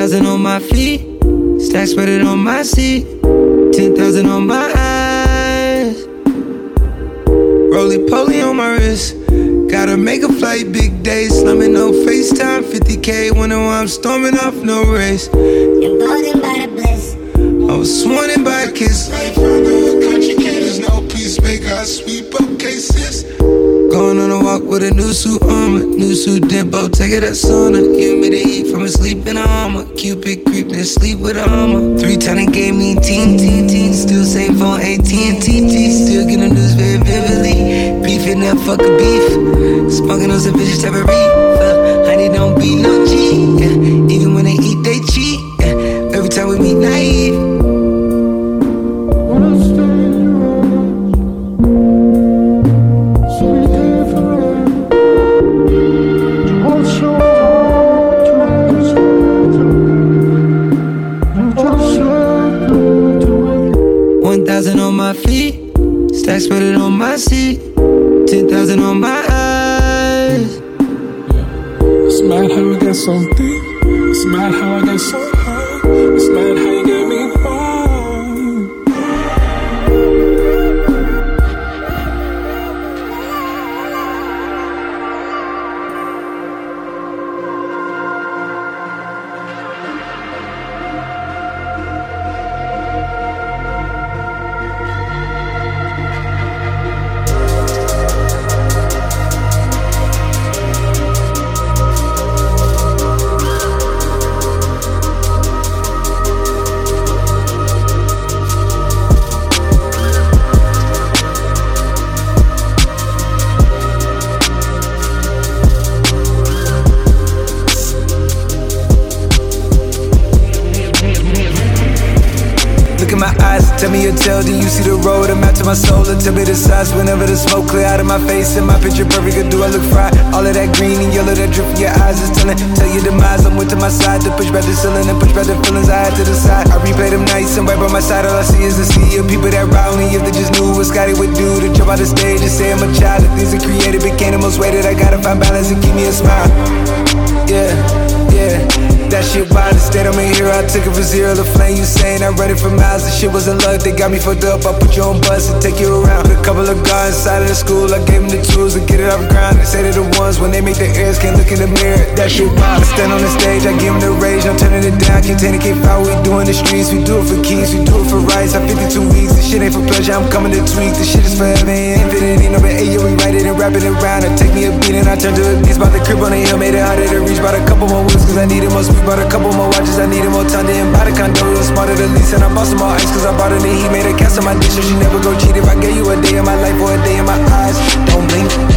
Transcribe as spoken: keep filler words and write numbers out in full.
thousand on my feet, stacks spreaded on my seat, ten thousand on my eyes. Roly-poly on my wrist, gotta make a flight, big days, slumming no FaceTime, fifty K, wonder why I'm storming off, no race. Emboldened by the bliss, I was sworn in by a kiss. Life under a country kid, there's no peacemaker, I sweep up cases. Going on a walk with a new suit on, a new suit dimpo, take it at sauna. Humidity from a sleep in a armor, Cupid creep and sleep with a armor. Three time gave me teen, teen, teen, still same phone, A T and T, still getting news very vividly. Beefing that fuck a beef, smoking on some vicious type of reefer. Honey don't be no G, yeah. Even when they eat they cheat, yeah. Every time we meet naive. One thousand on my feet, stacks spread on my seat, ten thousand on my eyes. It's mad how I got so deep. It's mad how I got so high. It's mad how you get me high. Look in my eyes, tell me your tale, do you see the road? I'm out to my soul, and tell me the size. Whenever the smoke clear out of my face and my picture perfect, or do I look fried? All of that green and yellow that drip from your eyes is telling. Tell your demise, I'm with to my side to push back the ceiling and push back the feelings I had to the side. I replay them nights and right by my side, all I see is a sea of people that ride me. If they just knew what Scotty would do to jump out the stage and say I'm a child. The things I created became the most weighted. I gotta find balance and keep me a smile. Yeah, yeah. That shit wild, instead I'm a hero, I took it for zero. The flame you saying, I run it for miles. The shit wasn't luck, they got me fucked up. I put you on bus and take you around. Put a couple of guys inside of the school, I gave them the tools to get it off the ground. They say they're the ones when they make their ears can't look in the mirror. That shit wild, I stand on the stage, I give them the rage. I'm turning it down, contain it, can't fight. We do in the streets, we do it for keys, we do it for rights. I'm fifty-two weeks, this shit ain't for pleasure, I'm coming to tweak. This shit is forever, ain't infinite, ain't no but eight, yeah, we write it and wrap it around. And take me a beat and I turn to a beast. Bought the crib on the hill, made it harder to reach. Bought a couple more wheels, cause I needed more speed. Bought a couple more watches, I needed more time to buy the condo. It was smarter than lease, and I bought some more ice, cause I bought it and he made a cast on my dish. So she never go cheat if I gave you a day of my life or a day in my eyes. Don't blink.